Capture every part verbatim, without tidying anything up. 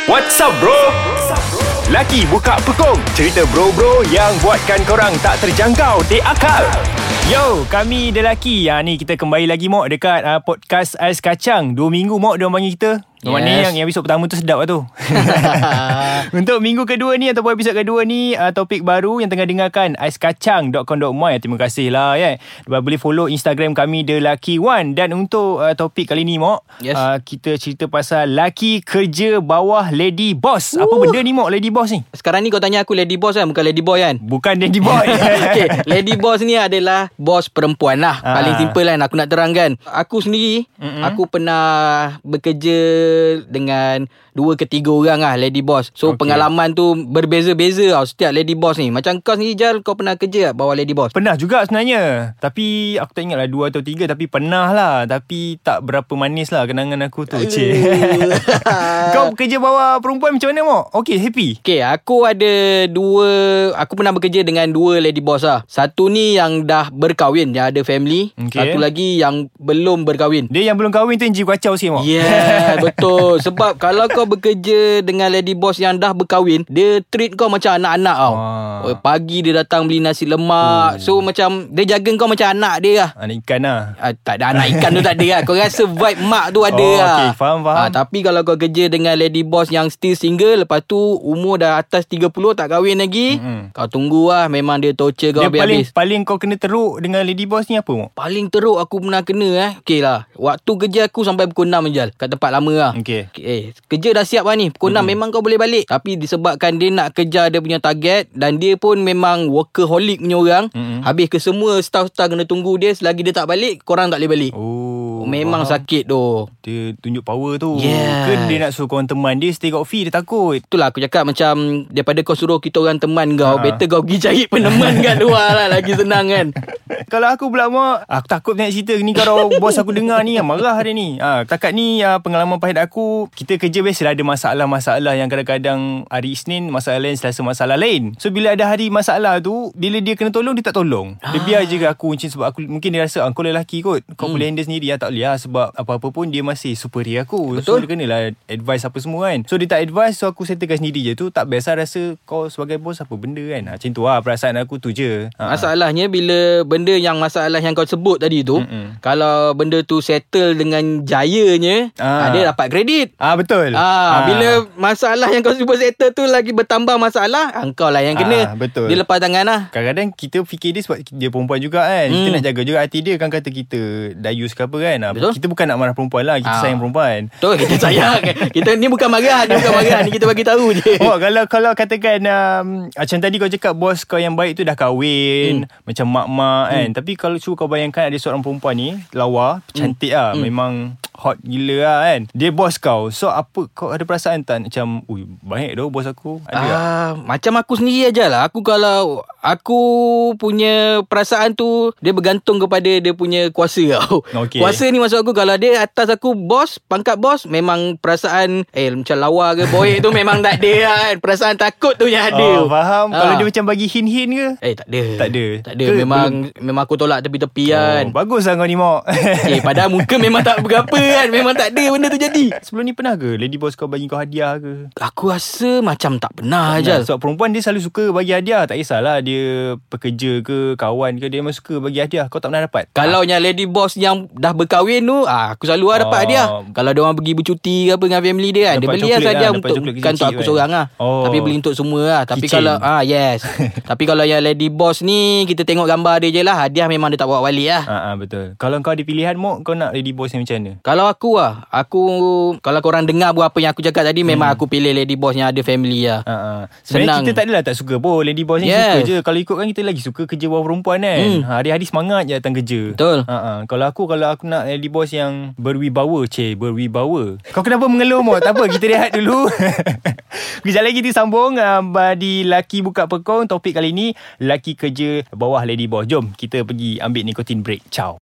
What's up bro? Laki buka pekong. Cerita bro-bro yang buatkan korang tak terjangkau di akal. Yo, kami lelaki. Ya, ni kita kembali lagi mok dekat uh, podcast Ais Kacang. Dua minggu mok dia orang panggil kita. Yes. Mana yang, yang episod pertama tu sedap lah tu. Untuk minggu kedua ni ataupun episod kedua ni, uh, topik baru yang tengah dengarkan ais kacang dot com dot my. Terima kasih lah ya. Yeah. Boleh follow Instagram kami The Lucky One. Dan untuk uh, topik kali ni mok, yes. uh, kita cerita pasal laki kerja bawah lady boss. uh. Apa benda ni mok, lady boss ni? Sekarang ni kau tanya aku lady boss kan, bukan lady boy kan? Bukan lady boy. Okay, lady boss ni adalah bos perempuan lah. uh. Paling simple kan aku nak terangkan. Aku sendiri, Mm-mm. aku pernah bekerja dengan dua ke tiga orang lah lady boss. So okay. Pengalaman tu berbeza-beza tau setiap lady boss ni. Macam kau sendiri Jal, kau pernah kerja tak bawah lady boss? Pernah juga sebenarnya. Tapi aku tak ingat lah dua atau tiga. Tapi pernah lah. Tapi tak berapa manis lah kenangan aku tu. Cik. Kau kerja bawah perempuan macam mana mok? Okay, happy? Okay, aku ada dua. Aku pernah bekerja dengan dua lady boss lah. Satu ni yang dah berkahwin, yang ada family. Okay. Satu lagi yang belum berkahwin. Dia yang belum kahwin tu yang jiwa kacau sikit mok. Yeah, betul. Sebab kalau kau bekerja dengan lady boss yang dah berkahwin, dia treat kau macam anak-anak tau. Oh, pagi dia datang beli nasi lemak. Oh. So macam dia jaga kau macam anak dia lah. Anak ikan lah. Ah, tak ada anak ikan tu tak ada lah. Kau rasa vibe mak tu ada oh, lah. Okay, faham, faham. Ah, tapi kalau kau kerja dengan lady boss yang still single, lepas tu umur dah atas tiga puluh tak kahwin lagi, mm-hmm. kau tunggu lah. Memang dia torture kau habis-habis. Paling, paling kau kena teruk dengan lady boss ni apa mok? Paling teruk aku pernah kena eh. Okay lah, waktu kerja aku sampai pukul enam je kat tempat lama lah. Okay. Eh, kerja dah siap lah ni. Pukul enam hmm. memang kau boleh balik. Tapi disebabkan dia nak kejar dia punya target, dan dia pun memang workaholic punya orang, hmm. habis ke semua staff-staff kena tunggu dia. Selagi dia tak balik, korang tak boleh balik. Oh, memang faham. Sakit tu. Dia tunjuk power tu. Yeah. Ke dia nak suruh korang teman dia, stay got fee, dia takut. Itulah aku cakap, macam daripada kau suruh kita orang teman kau, ha. better kau pergi cari peneman kat luar lah. Lagi senang kan. Kalau aku pula mak, aku takut nak cerita ni. Kalau bos aku dengar ni, marah hari ni. ha, Takat ni uh, pengalaman pahit aku. Kita kerja biasalah ada masalah-masalah yang kadang-kadang hari Isnin masalah lain, Selasa masalah lain. So bila ada hari masalah tu, bila dia kena tolong, dia tak tolong. Dia biar je aku macam, sebab aku mungkin dia rasa ah, kau lelaki kot, kau hmm. boleh handle sendiri. Ya, tak boleh lah, sebab apa-apa pun dia masih superior aku. Betul. So dia kenalah advice apa semua kan. So dia tak advice, so aku settlekan sendiri je. Tu tak biasa rasa kau sebagai bos apa benda kan. ha, Macam tu lah perasaan aku tu je. ha. Masalahnya bila benda yang masalah yang kau sebut tadi tu, Mm-mm. kalau benda tu settle dengan jayanya, ha. Ha, dia dapat kredit. Ah ha, betul. Ah ha, ha. Bila masalah yang kau sebut settle tu lagi bertambah masalah, engkau lah yang kena. ha, Betul. Dia lepas tangan lah. Kadang-kadang kita fikir dia sebab dia perempuan juga kan. hmm. Kita nak jaga juga hati dia. Kan kata kita dayus ke apa kan. Betul? Kita bukan nak marah perempuan lah. Kita ha. sayang perempuan. Betul, kita sayang. Kita ni bukan marah. Ni bukan marah. Ni kita bagi tahu je. Oh, kalau kalau katakan um, macam tadi kau cakap bos kau yang baik tu dah kahwin, hmm. macam mak-mak hmm. kan. Tapi kalau cuba kau bayangkan ada seorang perempuan ni, lawa, cantik hmm. lah, hmm. memang hot gila lah kan. Dia bos kau. So apa, kau ada perasaan tak macam, ui, baik dah bos aku? Ada ah, tak? Macam aku sendiri aja lah. Aku kalau aku punya perasaan tu, dia bergantung kepada dia punya kuasa tau. Okay. Kuasa ni maksud aku, kalau dia atas aku bos, pangkat bos, memang perasaan eh macam lawa ke boy tu memang tak ada kan. Perasaan takut tu yang ada. Oh, faham. Ah. Kalau dia macam bagi hint-hint ke? Eh tak ada. Tak ada. Tak ada. Ke, memang belum. Memang aku tolak tepi-tepi kan. Oh, bagus lah kau ni mok. Eh padahal muka memang tak berapa kan. Memang tak ada benda tu jadi. Sebelum ni pernah ke lady boss kau bagi kau hadiah ke? Aku rasa macam tak pernah je. Sebab perempuan dia selalu suka bagi hadiah. Tak kisahlah dia pekerja ke, kawan ke, dia memang suka bagi hadiah. Kau tak pernah dapat? Kalau yang lady boss yang dah berkahwin tu, ah, aku selalu lah dapat oh. hadiah. Kalau dia orang pergi bercuti ke apa dengan family dia kan, dapat dia beli lah hadiah untuk, bukan untuk aku kan. seorang lah. Oh. Tapi beli untuk semua lah. Tapi Kitchen. kalau ah yes. Tapi kalau yang lady boss ni, kita tengok gambar dia je lah. Hadiah memang dia tak bawa balik lah. Ah, ah, betul. Kalau kau ada pilihan mok, kau nak lady boss ni macam mana? Kalau aku lah, aku kalau korang dengar buat apa yang aku cakap tadi, hmm. memang aku pilih lady boss yang ada family lah. Ah, ah. Sebenarnya kita tak adalah tak suka pun lady boss ni, yes. suka je. Kalau ikutkan kita lagi suka kerja bawah perempuan kan. Hmm. Hari-hari semangat je datang kerja. Betul. Ah, ah. Kalau aku kalau aku nak lady boss yang berwibawa, ceh, berwibawa. Kau kenapa mengeluh mok? Tak apa, kita rehat dulu. Kejap lagi kita sambung uh, di Laki Buka Pekong. Topik kali ni, laki kerja bawah lady boss. Jom kita pergi ambil nikotin break. Ciao.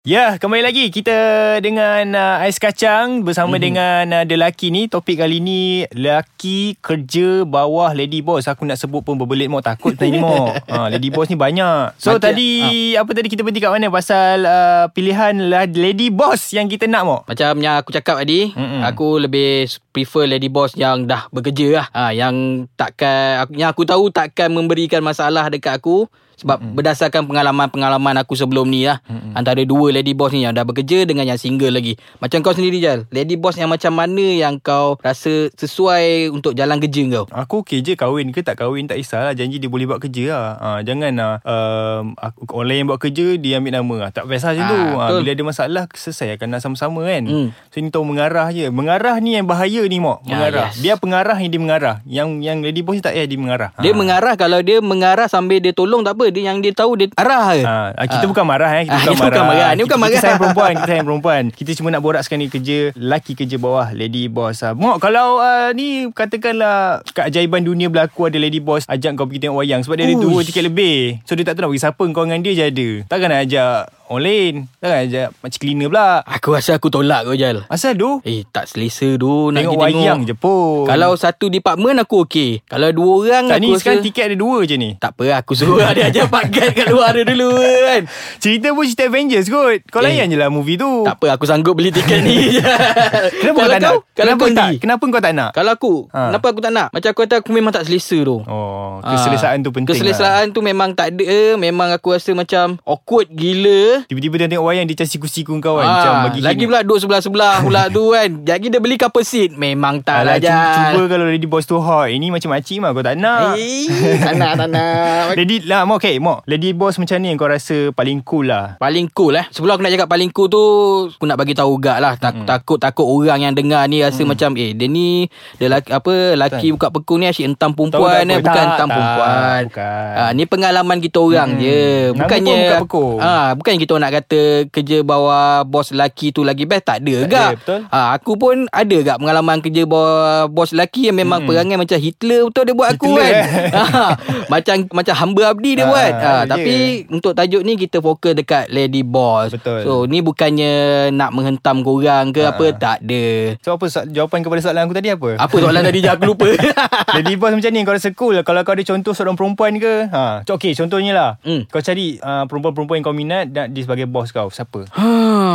Ya, kembali lagi kita dengan uh, Ais Kacang bersama mm-hmm. dengan uh, lelaki ni. Topik kali ni, lelaki kerja bawah lady boss. Aku nak sebut pun berbelit Mok, takut tadi Mok. Ha, lady boss ni banyak. So Macam, tadi ha. apa tadi kita berhenti kat mana pasal uh, pilihan lady boss yang kita nak Mok? Macam yang aku cakap tadi, mm-hmm. aku lebih prefer lady boss yang dah bekerja lah. Ha, yang takkan, yang aku tahu takkan memberikan masalah dekat aku. Sebab mm-hmm. berdasarkan pengalaman-pengalaman aku sebelum ni lah, mm-hmm. antara dua lady boss ni yang dah bekerja dengan yang single lagi. Macam kau sendiri Jal, lady boss yang macam mana yang kau rasa sesuai untuk jalan kerja kau? Aku okey je, kahwin ke tak kahwin tak kisahlah, janji dia boleh buat kerja lah. Ha, jangan lah um, aku, orang lain buat kerja dia ambil nama lah. Tak biasa macam ha, tu ha, bila ada masalah selesaikan nak sama-sama kan. mm. So ni tahu mengarah je. Mengarah ni yang bahaya ni Mok. Mengarah ya, yes. Biar pengarah yang dia mengarah. Yang yang lady boss ni tak payah dia mengarah. Dia ha. mengarah, kalau dia mengarah sambil dia tolong tak apa. Dia yang dia tahu dia arah je. Ha, kita ha. bukan marah eh. Kita ha, bukan marah. Bukan marah. Ni bukan kita, marah. Kita sayang perempuan, kita sayang perempuan. Kita cuma nak borak sekarang ni kerja lelaki kerja bawah lady boss. Ha. Mok, kalau uh, ni katakanlah keajaiban dunia berlaku, ada lady boss ajak kau pergi tengok wayang sebab dia Uish. ada dua tiket lebih. So dia tak tahu nak bagi siapa, kau dengan dia je ada. Takkan nak ajak orang lain. Takkan ajak macam cleaner pula. Aku rasa aku tolak kau Jal. Asal tu? Eh tak selesa tu nak tengok wayang je pun. Kalau satu department aku okey. Kalau dua orang tak, aku ni rasa sekarang tiket ada dua je ni. Tak apa, aku suruh dia ajak pakai kat luar ada dulu kan. Cerita pun cerita Avengers kot. Kau eh. layan je lah movie tu. Tak apa, aku sanggup beli tiket ni. Kenapa kau tak nak? Kenapa kau tak? Kenapa kau tak nak? Kalau aku ha. Kenapa aku tak nak? Macam aku kata, aku memang tak selesa tu. Oh, keselesaan ha. tu penting. Keselesaan lah. tu memang tak ada. Memang aku rasa macam awkward gila. Tiba-tiba dia tengok wayang, dia macam siku-siku kau kan. ha. Macam bagi lagi pula duduk sebelah-sebelah pula tu kan. Lagi dia beli couple seat. Memang tak lah Jal. Cuba kalau lady boss tu hot. Ini macam makcik mah kau tak nak. Eh, tak nak, tak nak. Lady lah, Mok, okay, Mok. Lady boss macam ni yang kau rasa paling cool lah? Paling cool eh. Sebelum aku nak cakap paling cool tu, aku nak bagi tahu gak lah. Tak, mm. Takut takut orang yang dengar ni rasa mm. macam eh dia ni dia laki, apa laki buka pekung ni asyik entam perempuan eh. Bukan tak, entam tak, perempuan. Bukan. Ha, ni pengalaman kita orang mm. je. Bukannya ah ha, bukan kita nak kata kerja bawah bos lelaki tu lagi best, tak ada gak. Ha, aku pun ada gak pengalaman kerja bawah bos lelaki yang memang mm. perangai macam Hitler betul dia buat Hitler, aku kan. Eh. Ha, macam macam hamba abdi dia ha, buat. Ha, yeah. Tapi untuk tajuk ni kita fokus dekat lady boss. Betul. So ni bukannya nak menghentam korang ke ha. apa, tak ada. So apa jawapan kepada soalan aku tadi apa? Apa soalan tadi je aku lupa. Lady boss macam ni kau rasa cool. Kalau kau ada contoh seorang perempuan ke, ha, okey contohnya lah. Mm. Kau cari uh, perempuan-perempuan yang kau minat dan dia sebagai boss kau, siapa? Ha.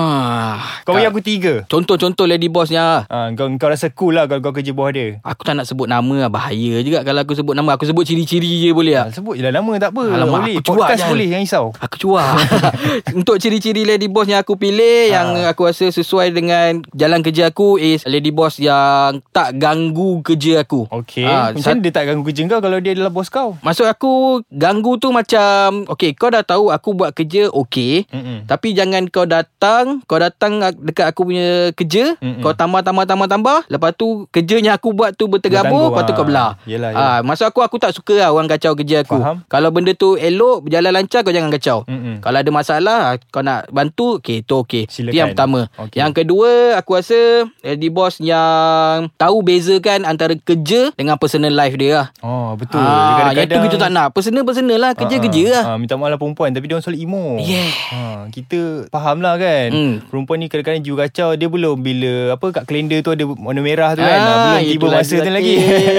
Kau bagi aku tiga. Contoh-contoh lady bossnya. Ha, kau kau rasa cool lah kalau kau kerja bawah dia. Aku tak nak sebut nama lah, bahaya juga kalau aku sebut nama. Aku sebut ciri-ciri je boleh tak? Ha, sebut je lah nama, tak apa. Alamak, boleh. Aku cuak Podcast boleh, jangan risau. Aku cuak. Untuk ciri-ciri lady boss yang aku pilih, ha. yang aku rasa sesuai dengan jalan kerja aku is lady boss yang tak ganggu kerja aku. Okey. Ha, macam mana dia tak ganggu kerja kau kalau dia adalah bos kau? Maksud aku ganggu tu macam okey, kau dah tahu aku buat kerja okey, mm-mm. tapi jangan kau datang, kau datang dekat aku punya kerja, mm-mm. kau tambah-tambah-tambah-tambah, lepas tu kerjanya aku buat tu bertergabur, lepas tu kau belah. Yelah, yelah. Ha, maksud aku aku tak suka lah orang kacau kerja aku. Faham? Kalau benda tu elok, berjalan lancar, kau jangan kacau. Mm-mm. Kalau ada masalah, kau nak bantu, okey, tu okey. Itu yang pertama. Okay. Yang kedua, aku rasa lady boss yang tahu bezakan antara kerja dengan personal life dia lah. Oh, betul. Ha, yang tu kita tak nak. Personal-personal lah, kerja-kerja lah. Ha, minta maaf lah perempuan, tapi dia orang selalu emo. Yeah. Ha, kita faham lah kan. Mm. Perempuan ni kadang-kadang jiwa kacau. Dia belum bila apa kat kalender tu ada warna merah tu kan. Ha, belum tiba masa tu lagi.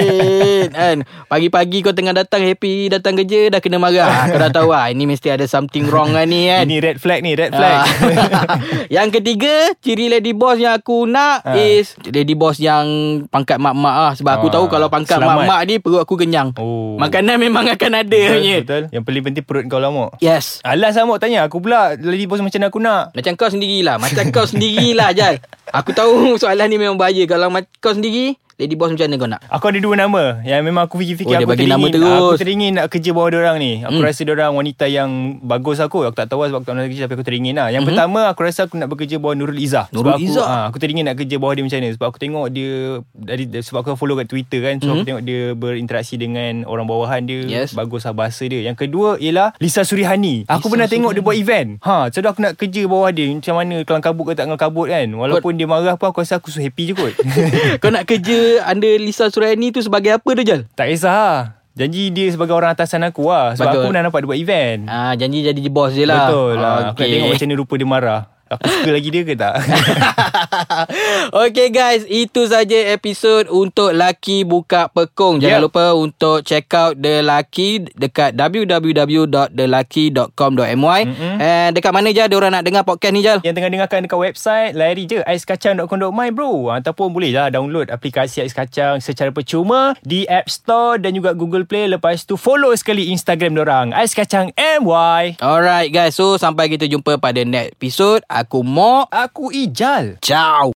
Kan. Pagi-pagi kau tengah datang happy datang kerja dah kena marah. Kau dah tahu lah ini mesti ada something wrong lah ni kan. Ini red flag ni, red flag. Yang ketiga, ciri lady boss yang aku nak ha. is lady boss yang pangkat mak-mak lah. Sebab ha. aku tahu kalau pangkat Selamat. mak-mak ni perut aku kenyang. Oh. Makanan memang akan ada. Betul, punya. Betul. Yang paling penting perut kau lah Mok. Yes. Alas lah Mok tanya aku pula lady boss macam mana aku nak. Macam kau sendirilah. Macam kau sendirilah Jal. Aku tahu soalan ni memang bahaya. Kalau kau sendiri, lady boss macam mana kau nak? Aku ada dua nama yang memang aku fikir-fikir. Oh, aku bagi teringin, nama terus. Aku teringin nak kerja bawah diorang ni. Aku hmm. rasa diorang wanita yang bagus aku. Aku tak tahu sebab aku tak nak kerja, tapi aku teringin lah. Yang hmm. pertama, aku rasa aku nak bekerja bawah Nurul Izzah. Nurul sebab Izzah? Aku, ha, aku teringin nak kerja bawah dia macam mana. Sebab aku tengok dia, dari sebab aku follow kat Twitter kan. So hmm. aku tengok dia berinteraksi dengan orang bawahan dia. Yes. Bagus lah bahasa dia. Yang kedua ialah Lisa Surihani. Aku Lisa pernah Surihani. tengok dia buat event. Ha, so aku nak kerja bawah dia. Macam mana kelang kabut ke tak kelang kabut kan. Walaupun But, dia marah pun aku rasa aku so happy je kot. Kau nak kerja under Lisa Surihani tu sebagai apa tu Jal? Tak kisah lah. Janji dia sebagai orang atasan aku lah. Sebab Betul. aku pernah nampak dia buat event. Ah, janji jadi bos je lah. Betul lah. Oh, okay. Aku nak tengok macam mana rupa dia marah. Aku suka lagi dia ke tak? Okay guys, itu saja episod untuk Laki Buka Pekong. Jangan yep. lupa untuk check out The Laki dekat w w w dot the laki dot com dot m y. Mm-hmm. And dekat mana je diorang nak dengar podcast ni, Jal? Yang tengah dengarkan dekat website, lari je ais kacang dot com dot my bro. Ataupun boleh lah download aplikasi Ais Kacang secara percuma di App Store dan juga Google Play. Lepas tu follow sekali Instagram diorang, Ais Kacang M Y. Alright guys, so sampai kita jumpa pada next episode. Aku Mok. Aku Ijal. Ciao.